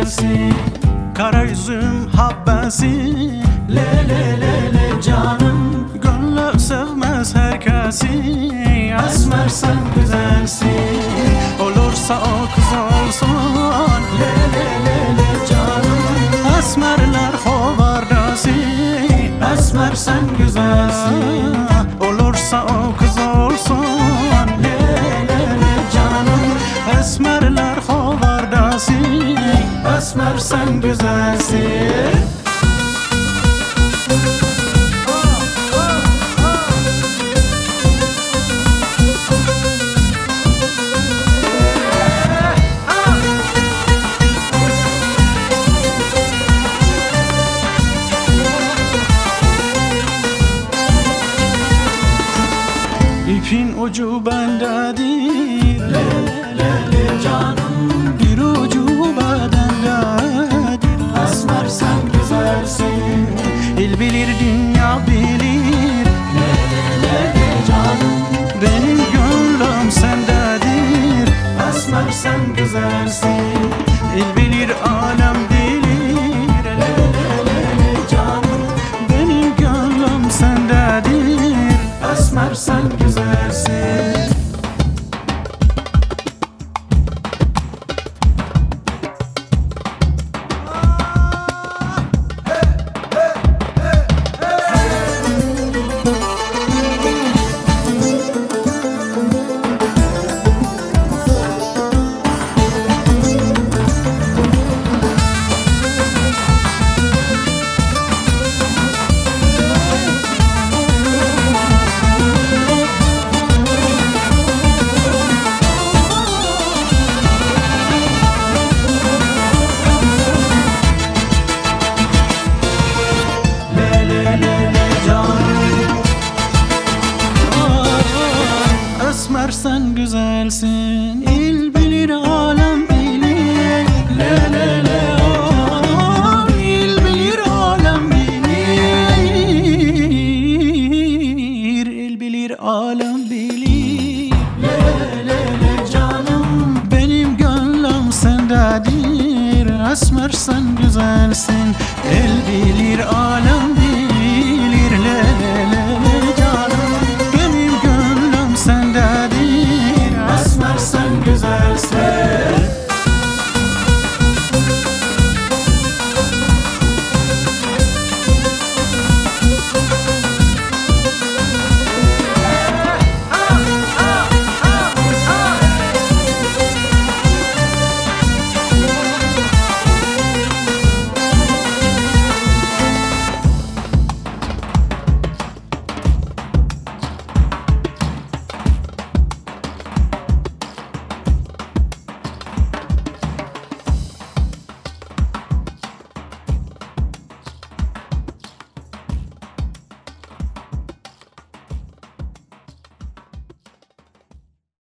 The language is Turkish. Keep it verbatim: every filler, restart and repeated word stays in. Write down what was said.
güzelsin. Kara yüzüm habbesi, le le le le canım. Gönlü sevmez herkesi, esmer sen güzelsin. Olursa o kız olsun, le le le le canım. Esmerler hovardası, esmer sen güzelsin. Olursa o kız olsun, le le le canım. Esmerler hovardası, esmer sen güzelsin. İpin ucu bendedir, le le le canım. Bir ucu bedendedir, esmer sen güzelsin. İl bilir dünya bilir, le le le le canım. Benim gönlüm sendedir, esmer sen güzelsin. İl bilir alem bilir, le le le le canım. Benim gönlüm sendedir, esmer sen güzelsin. Esmer sen güzelsin, il bilir alem bilir, le le le oh, il bilir alem bilir, il bilir alem bilir, le le le canım. Benim gönlüm sendedir, esmer sen güzelsin, el bilir alem bilir.